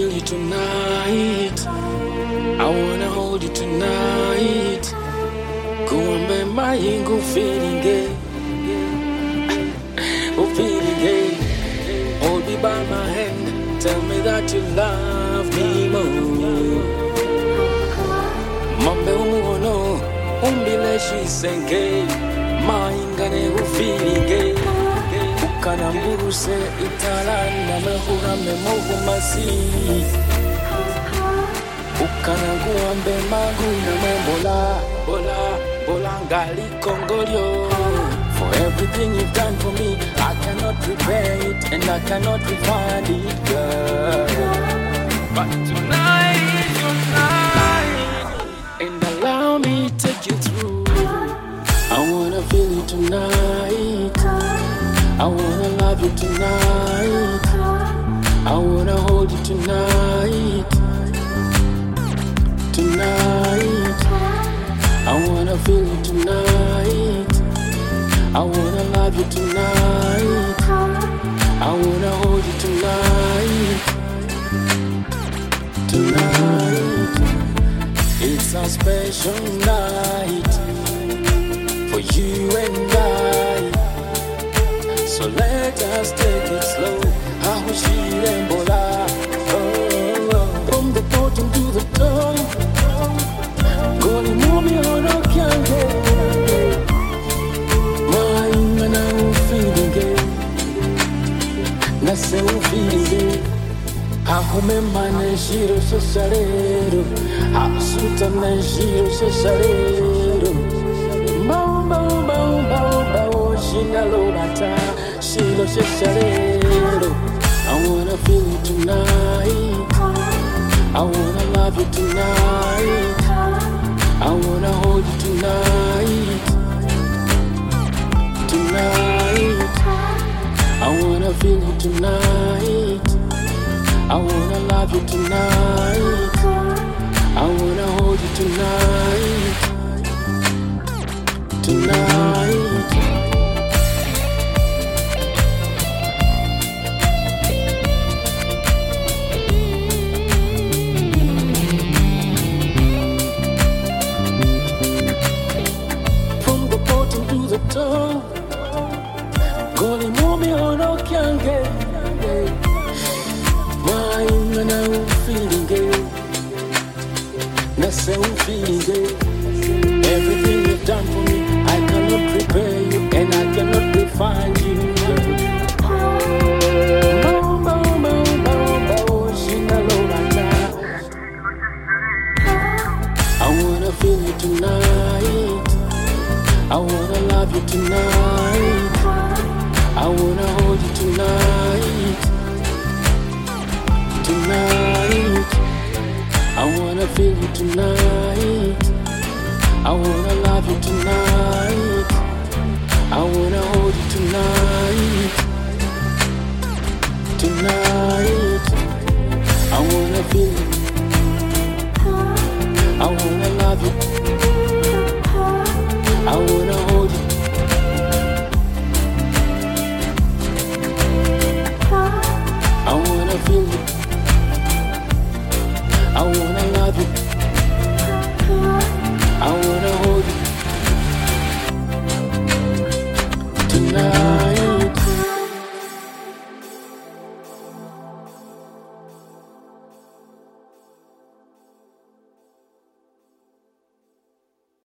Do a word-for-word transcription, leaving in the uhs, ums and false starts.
feel you tonight. I wanna hold you tonight. Kuambe mayingu feeling it. Oh, feeling it. Hold me by my hand. Tell me that you love me more. Mambe umuono. Umbile shisenge. Maingane u feeling it. Ukana mburuse italana mehura memohu masi. Ukana guambe maguna membola. Bola, bola ngali kongolyo. For everything you've done for me, I cannot repay it and I cannot refund it, girl. But tonight, tonight, and allow me to take you through. I wanna feel you tonight. I wanna love you tonight. I wanna hold you tonight. Tonight, I wanna feel you tonight. I wanna love you tonight. I wanna hold you tonight. Tonight, it's a special night for you and I. So let us take it slow. How she and bola. Oh, oh. From the bottom to the top. Goli mumi ono kyange. My man I'm feeling it. Nase u feeling it. Hakume mane shiro shesharero. Hasuta na shiro shesharero. Mau mau mau mau mau shinalo bata. Shiro shesharero. I wanna feel you tonight. I wanna love you tonight. I wanna hold you tonight. Tonight, I wanna feel you tonight. I wanna love you tonight. I wanna hold you tonight. Tonight. Goli mumi ono kyange. My man I'm feeling it. Nase I'm feeling it. Everything you've done for me, I cannot repay you and I cannot refine you. Mau mau mau mau mau shinalo bata. I wanna feel you tonight. I wanna love you tonight. I wanna hold you tonight. Tonight, I wanna feel you tonight. I wanna love you tonight. I wanna hold you tonight. Tonight, I wanna feel you. I wanna love you. I wanna hold you. I wanna feel you. I wanna love you.